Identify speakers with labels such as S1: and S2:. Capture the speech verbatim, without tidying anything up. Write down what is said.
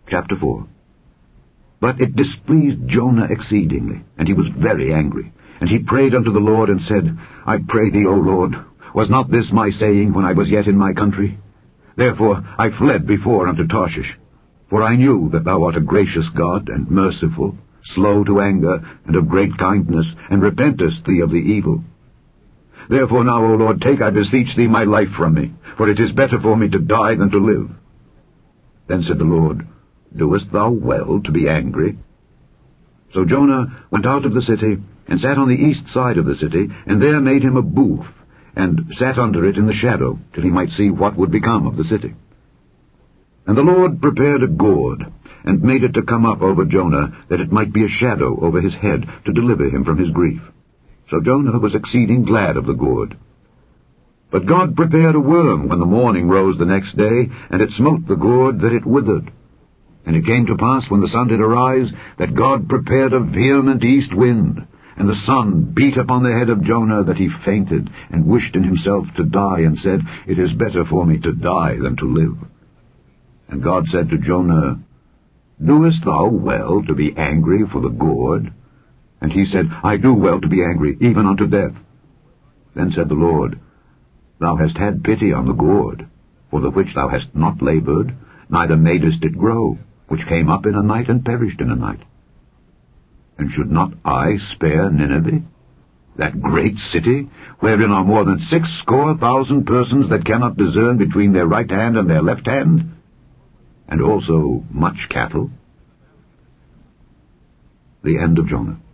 S1: Chapter four. But it displeased Jonah exceedingly, and he was very angry. And he prayed unto the Lord, and said, I pray thee, O Lord, was not this my saying when I was yet in my country? Therefore I fled before unto Tarshish. For I knew that thou art a gracious God, and merciful, slow to anger, and of great kindness, and repentest thee of the evil. Therefore now, O Lord, take, I beseech thee, my life from me, for it is better for me to die than to live. Then said the Lord, Doest thou well to be angry? So Jonah went out of the city, and sat on the east side of the city, and there made him a booth, and sat under it in the shadow, till he might see what would become of the city. And the Lord prepared a gourd, and made it to come up over Jonah, that it might be a shadow over his head, to deliver him from his grief. So Jonah was exceeding glad of the gourd. But God prepared a worm when the morning rose the next day, and it smote the gourd that it withered. And it came to pass, when the sun did arise, that God prepared a vehement east wind, and the sun beat upon the head of Jonah, that he fainted, and wished in himself to die, and said, It is better for me to die than to live. And God said to Jonah, Doest thou well to be angry for the gourd? And he said, I do well to be angry, even unto death. Then said the Lord, Thou hast had pity on the gourd, for the which thou hast not labored, neither madest it grow, which came up in a night and perished in a night. And should not I spare Nineveh, that great city, wherein are more than six score thousand persons that cannot discern between their right hand and their left hand, and also much cattle? The end of Jonah.